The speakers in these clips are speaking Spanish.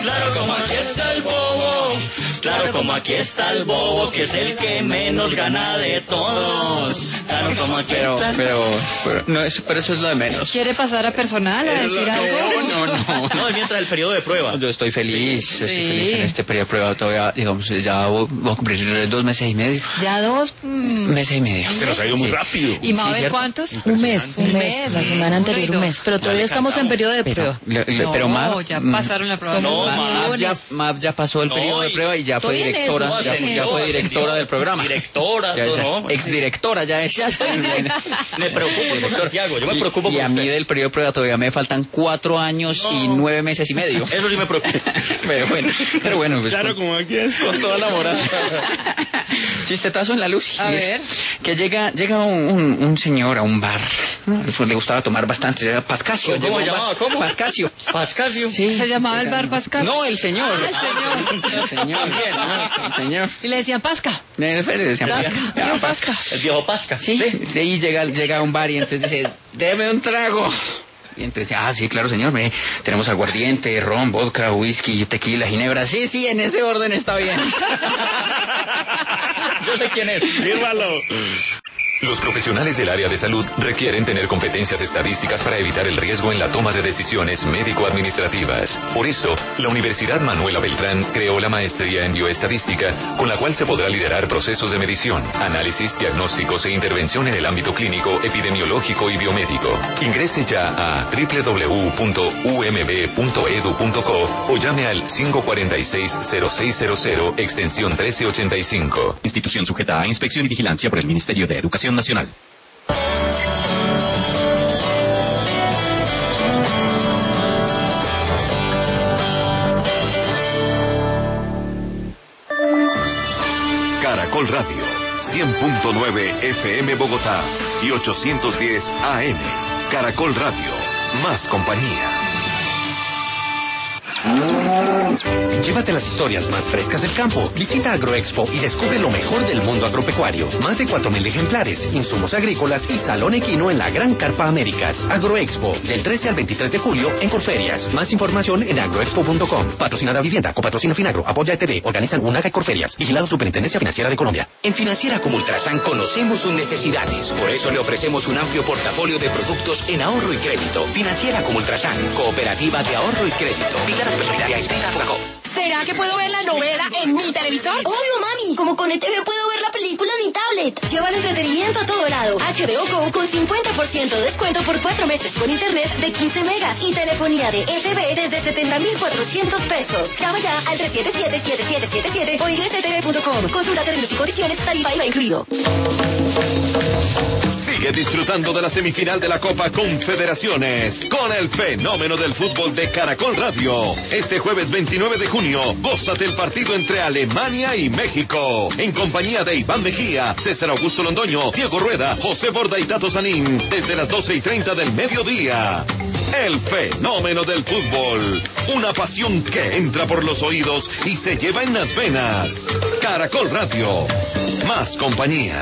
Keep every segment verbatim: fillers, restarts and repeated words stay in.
Claro, como aquí está el bobo. Claro, como aquí está el bobo, que es el que menos gana de todos. Claro, como aquí pero, está el... pero, pero, no, es, pero eso es lo de menos. ¿Quiere pasar a personal, a decir algo? No, no, no. No, es mientras el periodo de prueba. Yo estoy feliz, Sí. estoy feliz en este periodo de prueba. Todavía, digamos, ya voy a cumplir dos meses y medio. Ya dos... Mm, Meses y medio. Se nos ha ido muy Sí. rápido. ¿Y Mabel Sí, ¿cierto? cuántos? Un mes, un mes, la semana anterior un mes, pero todavía estamos en periodo de prueba. Le- le- No, pero Mab, ya mm, pasaron la prueba. No, Son Mab, Mab ya, millones. Mab ya pasó el No, periodo de y- prueba y ya fue Estoy en directora, eso, ya, fue- ascendió, ya fue ascendió. directora del programa. Directora, Ya es todo, ¿no? exdirectora ya es. Me preocupo por Santiago, yo me Y- preocupo y por a mí usted. del periodo de prueba todavía me faltan cuatro años y No. nueve meses y medio. Eso sí me preocupa. Pero bueno, pero bueno, pues Claro, con, como aquí es. con toda la moral. Chistetazo en la luz. A ver. Que llega llega un, un, un señor a un bar. ¿No? Le gustaba tomar bastante. Era Pascasio. ¿Cómo llegó a un se bar. llamaba? ¿Cómo? Pascasio. Pascasio. Sí. ¿Se llamaba el bar Pascasio? No, el señor. Ah, el señor. El señor. También, ¿no? El señor. Y le decían Pasca. Le decían Pasca. Pasca. Tío Ah, Pasca. El viejo Pasca. Sí, de ahí llega, llega a un bar y entonces dice, deme un trago. Y entonces dice, ah, sí, claro, señor, mire, tenemos aguardiente, ron, vodka, whisky, tequila, ginebra. Sí, sí, en ese orden está bien. Yo sé quién es. Fírmalo. Los profesionales del área de salud requieren tener competencias estadísticas para evitar el riesgo en la toma de decisiones médico-administrativas. Por esto, la Universidad Manuela Beltrán creó la maestría en bioestadística, con la cual se podrá liderar procesos de medición, análisis, diagnósticos e intervención en el ámbito clínico, epidemiológico y biomédico. Ingrese ya a doble u doble u doble u punto u m b punto e d u punto co o llame al cinco cuatro seis, cero seis cero cero, extensión trece ochenta y cinco. Institución sujeta a inspección y vigilancia por el Ministerio de Educación Nacional. Caracol Radio, cien punto nueve F M Bogotá y ochocientos diez A M. Caracol Radio, más compañía. Llévate las historias más frescas del campo. Visita Agroexpo y descubre lo mejor del mundo agropecuario. Más de cuatro mil ejemplares, insumos agrícolas y salón equino en la Gran Carpa Américas. Agroexpo, del trece al veintitrés de julio en Corferias. Más información en agroexpo punto com. Patrocinada Vivienda, Copatrocino Finagro, Apoya E T V, organizan UNAGA y Corferias. Vigilado Superintendencia Financiera de Colombia. En Financiera como Ultrasan conocemos sus necesidades. Por eso le ofrecemos un amplio portafolio de productos en ahorro y crédito. Financiera como Ultrasan, cooperativa de ahorro y crédito. Vigilada Supersolidaria inscrita a Fogacop. ¿Será que puedo ver la novela en mi televisor? Obvio, mami. Como con E T V puedo ver la película en mi tablet. Lleva el entretenimiento a todo lado. H B O Go con cincuenta por ciento de descuento por cuatro meses con internet de quince megas y telefonía de E T V desde setenta mil cuatrocientos pesos. Llama ya al tres siete siete, siete siete siete siete o ingresa a e t v punto com. Consulta términos y condiciones, tarifa I V A incluido. Sigue disfrutando de la semifinal de la Copa Confederaciones con el fenómeno del fútbol de Caracol Radio. Este jueves veintinueve de junio, gózate el partido entre Alemania y México. En compañía de Iván Mejía, César Augusto Londoño, Diego Rueda, José Borda y Tato Sanín, desde las doce y treinta del mediodía. El fenómeno del fútbol. Una pasión que entra por los oídos y se lleva en las venas. Caracol Radio. Más compañía.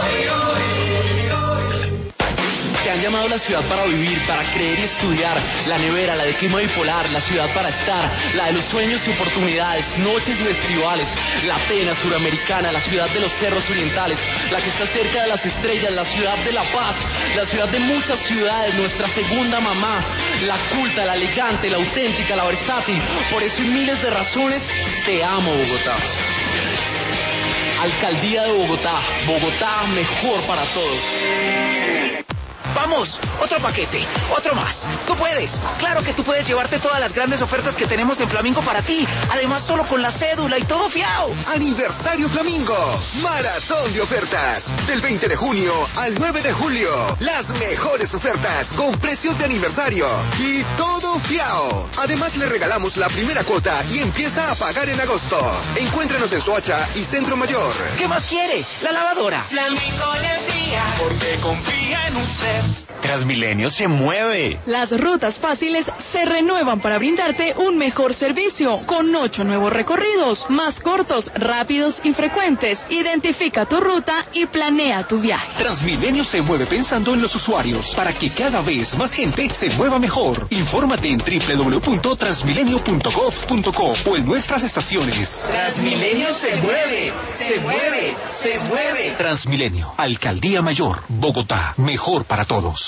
Te han llamado la ciudad para vivir, para creer y estudiar. La nevera, la de clima bipolar, la ciudad para estar. La de los sueños y oportunidades, noches y festivales. La pena suramericana, la ciudad de los cerros orientales. La que está cerca de las estrellas, la ciudad de la paz. La ciudad de muchas ciudades, nuestra segunda mamá. La culta, la elegante, la auténtica, la versátil. Por eso y miles de razones, te amo, Bogotá. Alcaldía de Bogotá. Bogotá, mejor para todos. Vamos, otro paquete, otro más. Tú puedes, claro que tú puedes llevarte todas las grandes ofertas que tenemos en Flamingo para ti. Además, solo con la cédula y todo fiao. Aniversario Flamingo, maratón de ofertas. Del veinte de junio al nueve de julio. Las mejores ofertas con precios de aniversario. Y todo fiao. Además, le regalamos la primera cuota y empieza a pagar en agosto. Encuéntrenos en Soacha y Centro Mayor. ¿Qué más quiere? La lavadora. Flamingo le envía, porque confía en usted. Transmilenio se mueve. Las rutas fáciles se renuevan para brindarte un mejor servicio, con ocho nuevos recorridos, más cortos, rápidos y frecuentes. Identifica tu ruta y planea tu viaje. Transmilenio se mueve pensando en los usuarios, para que cada vez más gente se mueva mejor. Infórmate en doble u doble u doble u punto transmilenio punto gov punto co o en nuestras estaciones. Transmilenio se mueve, se mueve, se mueve. Transmilenio, Alcaldía Mayor, Bogotá, mejor para todos.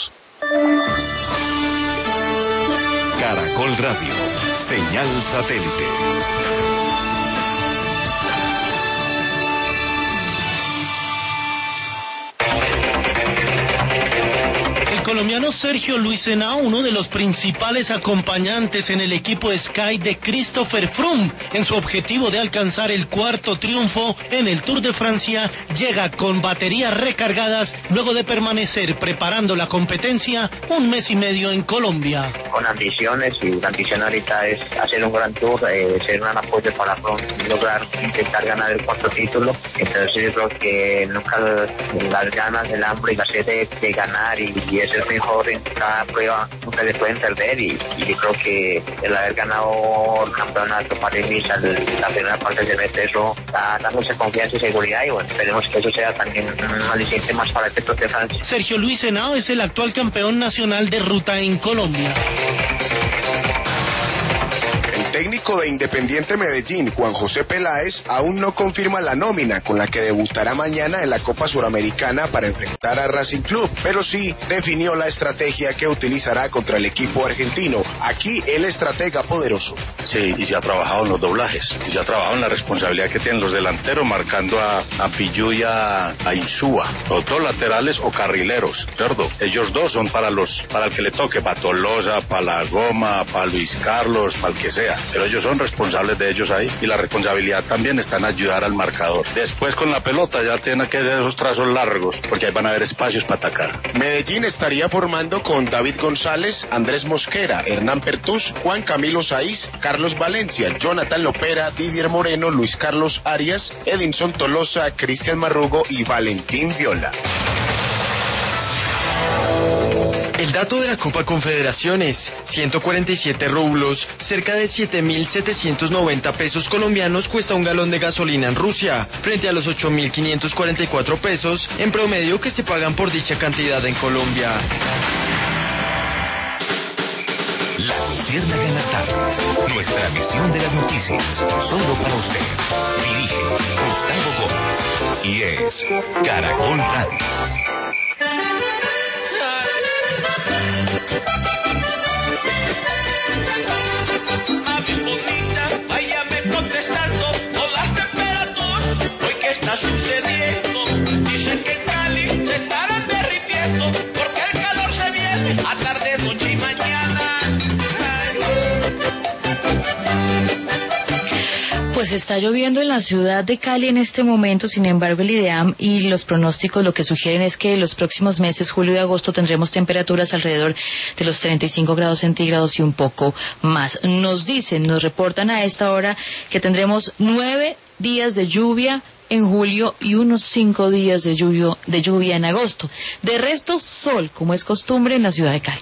Caracol Radio, señal satélite. El colombiano Sergio Luis Henao, uno de los principales acompañantes en el equipo Sky de Christopher Froome, en su objetivo de alcanzar el cuarto triunfo en el Tour de Francia, llega con baterías recargadas luego de permanecer preparando la competencia un mes y medio en Colombia. Con ambiciones, y la ambición ahorita es hacer un gran tour, eh, ser un apoyo para Froome, lograr intentar ganar el cuarto título. Entonces yo creo que nunca las ganas, el hambre y la sed de, de ganar y, y es el mejor en cada prueba, nunca le pueden perder, y, y yo creo que el haber ganado el campeonato para mí, la primera parte del semestre, eso da, da mucha confianza y seguridad, y bueno, esperemos que eso sea también un aliciente más para este Tour de Francia. Sergio Luis Henao es el actual campeón nacional de ruta en Colombia. El técnico de Independiente Medellín, Juan José Peláez, aún no confirma la nómina con la que debutará mañana en la Copa Suramericana para enfrentar a Racing Club, pero sí definió la estrategia que utilizará contra el equipo argentino. Aquí el estratega poderoso. Sí, y se ha trabajado en los doblajes, y se ha trabajado en la responsabilidad que tienen los delanteros, marcando a, a Pillú y a, a Insúa, o dos laterales o carrileros, ¿cierto? Ellos dos son para los, para el que le toque, para Tolosa, para La Goma, para Luis Carlos, para el que sea, pero ellos son responsables de ellos ahí, y la responsabilidad también está en ayudar al marcador. Después con la pelota ya tienen que hacer esos trazos largos, porque ahí van a haber espacios para atacar. Medellín estaría formando con David González, Andrés Mosquera, Hernán Pertús, Juan Camilo Saiz, Carlos Valencia, Jonathan Lopera, Didier Moreno, Luis Carlos Arias, Edinson Tolosa, Cristian Marrugo y Valentín Viola. El dato de la Copa Confederaciones, ciento cuarenta y siete rublos, cerca de siete mil setecientos noventa pesos colombianos cuesta un galón de gasolina en Rusia, frente a los ocho mil quinientos cuarenta y cuatro pesos en promedio que se pagan por dicha cantidad en Colombia. La Luciérnaga en las tardes, nuestra visión de las noticias, solo para usted. Dirige Gustavo Gómez y es Caracol Radio. Mami bonita, váyame contestando con las temperaturas, hoy que está sucediendo. Dicen que en Cali se estarán derritiendo, porque el calor se viene a tarde, noche y mañana. Pues está lloviendo en la ciudad de Cali en este momento, sin embargo el IDEAM y los pronósticos lo que sugieren es que en los próximos meses, julio y agosto, tendremos temperaturas alrededor de los treinta y cinco grados centígrados y un poco más. Nos dicen, nos reportan a esta hora que tendremos nueve días de lluvia en julio y unos cinco días de lluvia, de lluvia en agosto. De resto, sol, como es costumbre en la ciudad de Cali.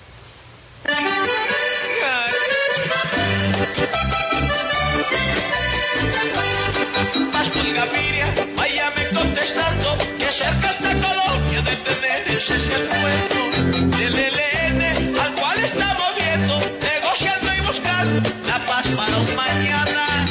Váyame contestando que cerca está Colombia de tener ese es el pueblo del E L N al cual estamos viendo, negociando y buscando la paz para un mañana.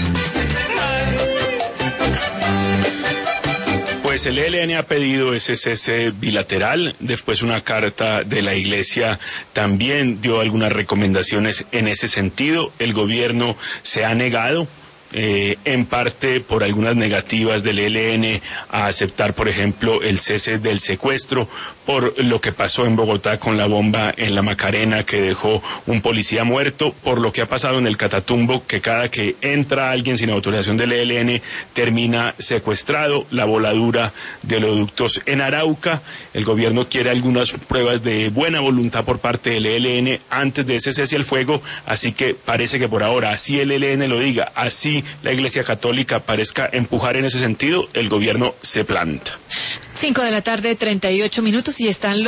Pues el E L N ha pedido ese cese bilateral, después una carta de la Iglesia también dio algunas recomendaciones en ese sentido, el gobierno se ha negado. Eh, en parte por algunas negativas del E L N a aceptar, por ejemplo, el cese del secuestro, por lo que pasó en Bogotá con la bomba en la Macarena que dejó un policía muerto, por lo que ha pasado en el Catatumbo, que cada que entra alguien sin autorización del E L N termina secuestrado, la voladura de oleoductos en Arauca. El gobierno quiere algunas pruebas de buena voluntad por parte del E L N antes de ese cese al fuego, así que parece que por ahora, así el E L N lo diga, así la Iglesia Católica parezca empujar en ese sentido, el gobierno se planta. Cinco de la tarde, treinta y ocho minutos, y están los